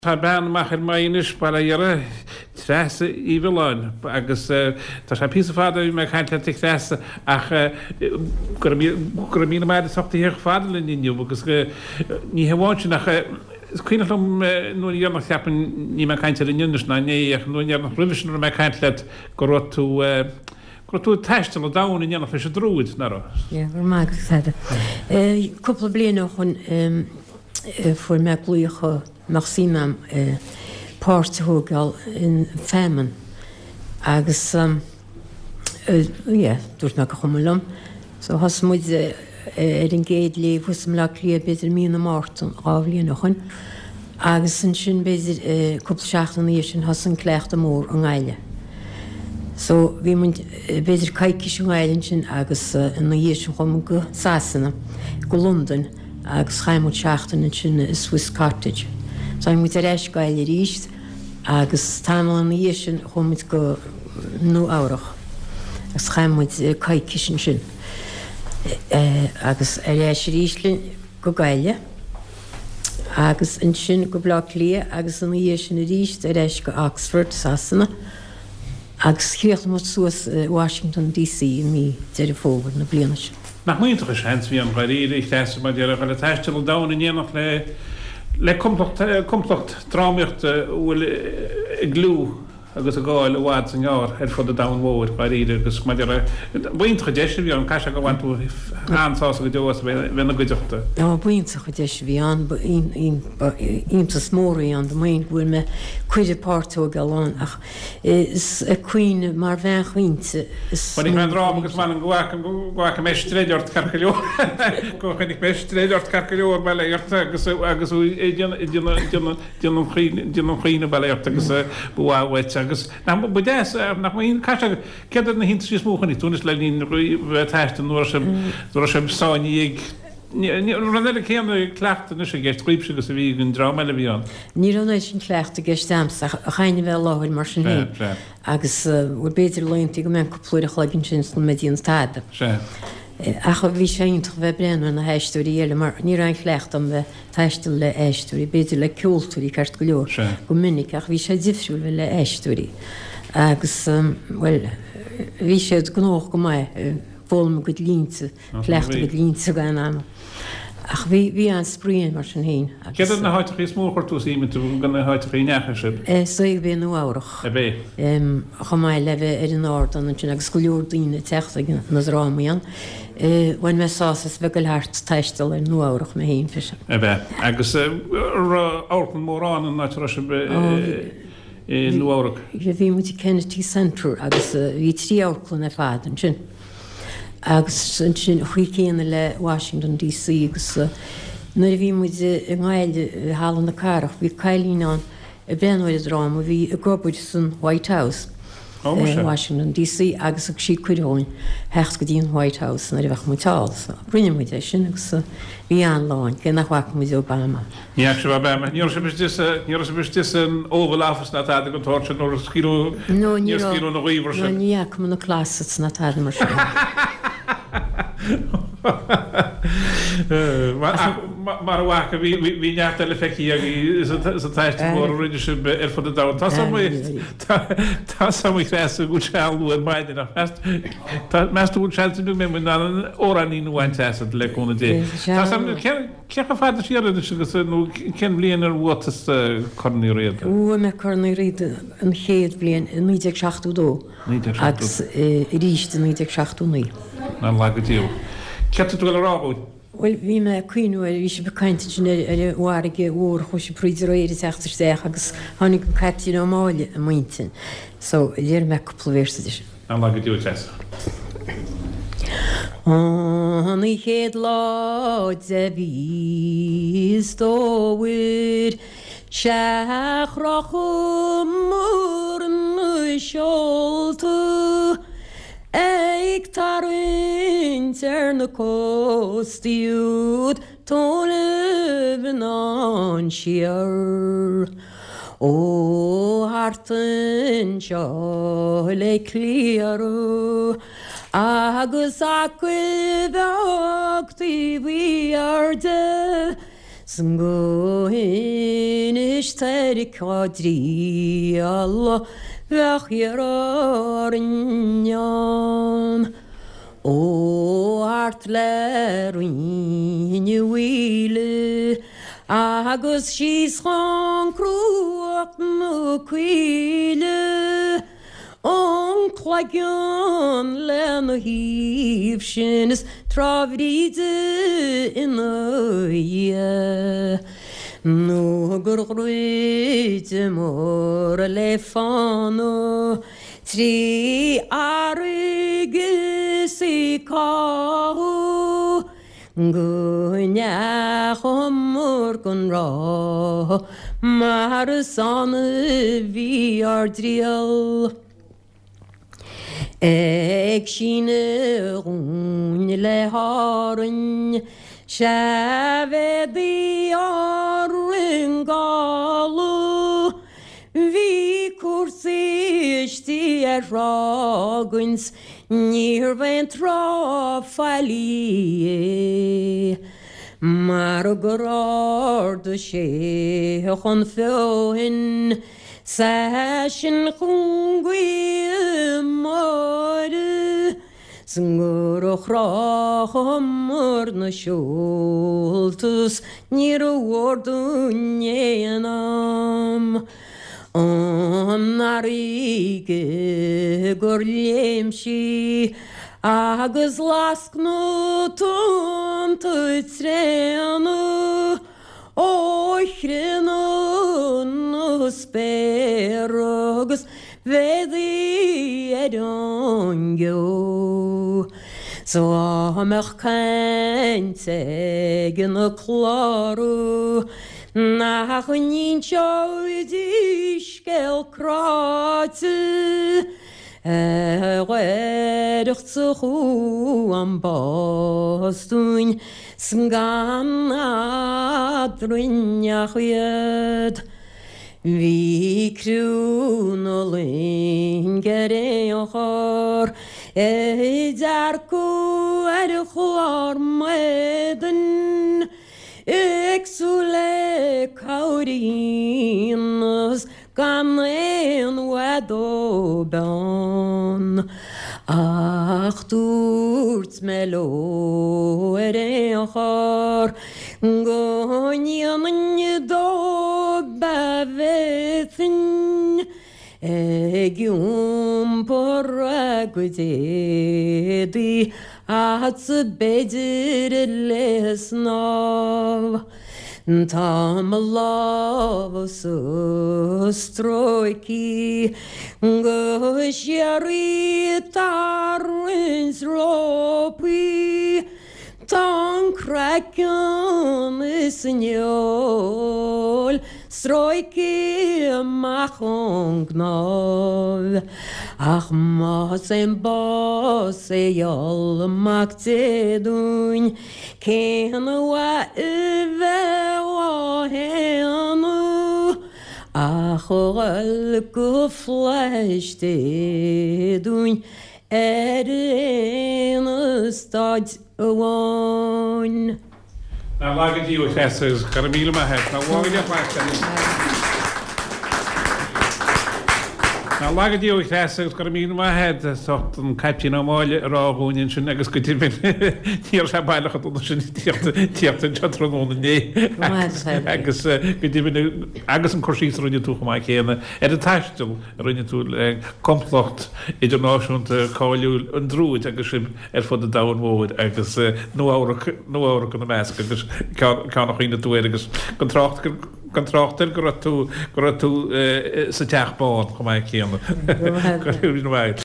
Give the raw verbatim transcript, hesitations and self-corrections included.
Tá ben mach in mainis para jare tresse Iveline agus tá sé pí fada me chaint le tresse ach gramí me sochtta hir fadal inniu agus ní heháin nach cuiinelum nu nach cheapan ní me chainte in Júnna né ach nu nach rivision me chaint le go tú go tú teistal a dain in nach lei drúid nar. Ja, mar mag sé. Couple blian chun fu me glúocha nach sínam páirteógáil in féman agus dúirt me go chumlam, so has muid ar an géad lé bhusam le lí beidir mína mátan ábhlíon chun agus san sin beidir cúpla seachtain í sin has an clécht mór an gáile. So bhí mu beidir caiiciis an gáilen sin agus in na dhé sin chum go sásanna go London agus chaimú seachtain in sin is Swiss Cottage. So mu a réis gaile ríist agus táil an dhé sin chumid go nó áireach agus chaimmuid caiicisin sin. agus a réis ríislinn go gaile agus in sin go blá lia agus an dhé sin a ríist a réis go Oxford Sasanna agus chríocht mu suas Washington D C mí de fógur na bliana sin. Nach muintach seins hí an gaiíre ich teiste mar dear le teiste da in dhéanach le le komplocht trámiocht bhfuil glú agus a gáil bhád san gáir ar fud a damhóir gaiíre agus mar buintcha deisi bhí an caiise go bhaintú ansá go deos bhena goideachta. Á buintach go deisi bhí an iontas móraí an do maon bhfuil me chuide pártó galán ach is a cuioine mar bhean chuointe. Bhanig me rá agus man an ghácha mé stréideart carcaileo go chunig mé stréideart carcaileo bailile agus agus dionm chuoine bailile agus bhhaid agus bu dé nach cai ceidir na hinta sí smúchanní túnas le lín teiste nuair sem sáinní ran chéanna cleachta nu sé gist gríbse agus a bhí gon rámeile bhíán. Ní ranéis sin cleachta gistams a chaine bheith láhail mar sin hé agus bhfuil beidir leontaí go me coplúir a chlaginn sin na medíon stáda. Acha bhí séintach bheith brenn na héistúí eile mar ní an chlécht am bheith teistal le éistúí, beidir le ceoltúí ceart go leor go minic ach bhí sé difriúil bheith le éistúí. agus bhfuil bhí séad gnách go maiid bhilm go línta chléachta go línta gan am. Ach bhí bhí an spríon mar sin héin. Ceidir na háiteach is mór tú síime tú gan na háiteach í necha sib? So ag bé nó áireach. A bé? Cha maiid le bheith ar an áard an sin agus go leor daoine teachta na rámaíon. Bhain me sásas bheith go leart teistal ar nó áireach me héin fiise. A bheith. Agus áirpan mórrán an náit se nó áireach? Bhí mu Kennedy Center agus bhí trí áirclan ar fad an sin. agus sin chuí céanna le Washington D C agus nuair bhí muid an gáile hálan na carach, bhí cailíán a benhaid rám a bhí a gobuid san White House Washington D C agus ag sí cuidáin hecht go dtíon White House na bheith mutáil. Brinne muid é sin agus bhí an láin cé nachhacha muid Obama. Ní se Obama. Ní se bis an Oval Office na táda go tóirse nó scíú ní scíú na ghíomhar sin. Ní cum na clásat na táda mar sin. Mar bhacha bhí neachta le feici sa teiste mór riidir si ar fud a dá. Tá samí réasa go sealú an maidin nach meú seú mé mun an óraníú bhain teasa leúna dé. Cecha fáidir siad agus nó cin blion ar bhtas cornaí réad. Ú me cornaí réad an chéad blion níideag seachtú dó agus ríiste níideag seachtú ní. Ná legadtíú. Ceú tú rábúid? Well bhí me cuiinú bhí sé becainte sin ar bhhaige ór chu sé príidir éidir teachtar déach agus tháinig an caití ó máile a muintin. So dhéar me coplavéirsa sin. Ná legadtíú teasa. Anna chéad láid a bhís dóhuiir seachracha mór na seolta ag tarint ar na cóstaíúd tónibh an siar. Ó hartan seo le clíarú agus acuibh achtaí bhí ar de Sngóin is teirc adrí Allah bheachir ar inán. O hart le roinne wheele agus she's chan cruach no queele on clagion le no heave shins travide in the no gurruite mor le fano tri arige si kahu gunya homor gun ra mar son vi ardriel ek shine run le harun shave di arungalu vi kursishti raguns near ventra falie margorard she on foin sashin khungwi mod Zngor chrachomor na shultus near wordunyenam On narige gorlemshi agus laskno tuntutsrenu Ochrenu no sperrogus vedi edongyo So amach kentegen o klaru Nach nin chaudish kel krate Erwedach zu am bostun Sgan adrunyach yed Vi kruno lingere ochor Edarku erchor meden Exule caurinos ganen wadoban Ach durts melo erechor Gonyan do bavethin Egium poragudedi At bedir lesnav Tam love so stroiki Goshari tarins ropi Tan kraken isnyol Stroiki machongnav Ach mas en bose yol maktedun Ken wa uve wa henu Ach ol guflashtedun Erin stad one Na lagad díú chesas gar míle ma het na lagad díú Na lagad díú chesas gar míle ma het socht an captain amáile ráhúin sin agus go tíir tíir se bailach at sin tíocht an chatróna né agus agus an chosí runne tú mai chéna ar a taistil runne tú komplocht idirnáisiúnta cáiliú an drúid agus sim ar fud a dahanmóid agus nó ára an na measc agus cánach ína tú agus contrachtar go tú go tú sa teachbáin chu mai chéana. Go